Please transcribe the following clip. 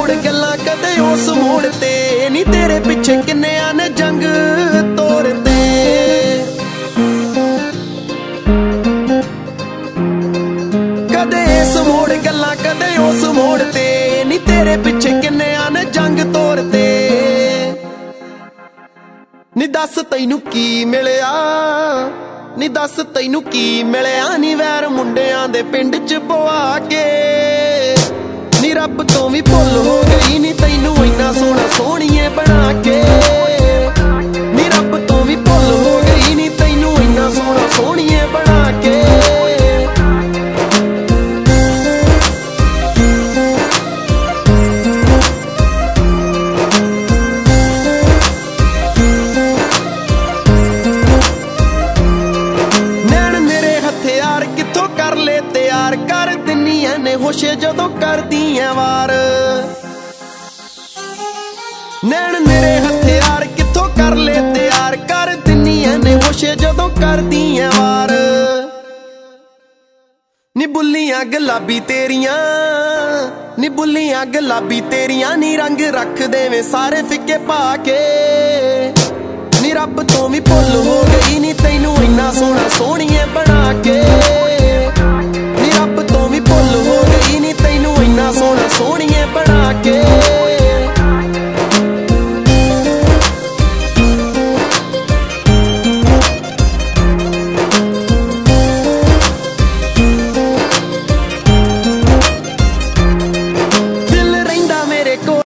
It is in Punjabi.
ਮੋੜ ਗੱਲਾਂ ਕਦੇ ਉਸ ਮੋੜ ਤੇ ਨੀ ਤੇਰੇ ਪਿੱਛੇ ਕਿੰਨਿਆਂ ਨੇ ਜੰਗ ਤੋਰਦੇ। ਕਦੇ ਇਸ ਮੋੜ ਗੱਲਾਂ ਕਦੇ ਉਸ ਮੋੜ ਤੇ ਨੀ ਤੇਰੇ ਪਿੱਛੇ ਕਿੰਨਿਆਂ ਨੇ ਜੰਗ ਤੋਰਦੇ। ਨੀ ਦੱਸ ਤੈਨੂੰ ਕੀ ਮਿਲਿਆ, ਨੀ ਦੱਸ ਤੈਨੂੰ ਕੀ ਮਿਲਿਆ ਨੀ ਵੈਰ ਮੁੰਡਿਆਂ ਦੇ ਪਿੰਡ ਚ ਪਵਾ ਕੇ। ਨੀ ਰੱਬ ਤੋਂ ਵੀ ਭੁੱਲ ਹੋ ਗਈ ਨੀ ਤੈਨੂੰ ਇੰਨਾ ਸੋਹਣਾ ਸੋਹਣੀਏ ਬਣਾ ਕੇ। ਨੀ ਰੱਬ ਤੋਂ ਵੀ ਭੁੱਲ ਹੋ ਗਈ ਨੀ ਤੈਨੂੰ ਇੰਨਾ ਸੋਹਣਾ ਸੋਹਣੀਏ ਬਣਾ ਕੇ। ਕਰ ਲੈ ਤਿਆਰ ਕਰ ਦਿੰਨੀ ਐਨੇ ਹੋਸ਼ੇ ਜਦੋਂ ਕਰਦੀ ਐ ਵਾਰ। ਨੈਣ ਮੇਰੇ ਹਥਿਆਰ ਕਿੱਥੋਂ ਕਰ ਲੈ ਤਿਆਰ ਕਰ ਦਿੰਨੀ ਐਨੇ ਹੋਸ਼ੇ ਜਦੋਂ ਕਰਦੀ ਐ ਵਾਰ। ਨੀ ਬੁੱਲੀਆਂ ਗੁਲਾਬੀ ਤੇਰੀਆਂ, ਨੀ ਬੁੱਲੀਆਂ ਗੁਲਾਬੀ ਤੇਰੀਆਂ ਨੀ ਰੰਗ ਰੱਖ ਦੇਵੇਂ ਸਾਰੇ ਫਿੱਕੇ ਪਾ ਕੇ। ਨੀ ਰੱਬ ਤੋਂ ਵੀ ਭੁੱਲ ਹੋ ਗਈ ਨੀ ਤੈਨੂੰ ਇੰਨਾ ਸੋਹਣਾ ਸੋਹਣੀਏ ਬਣਾ ਕੇ।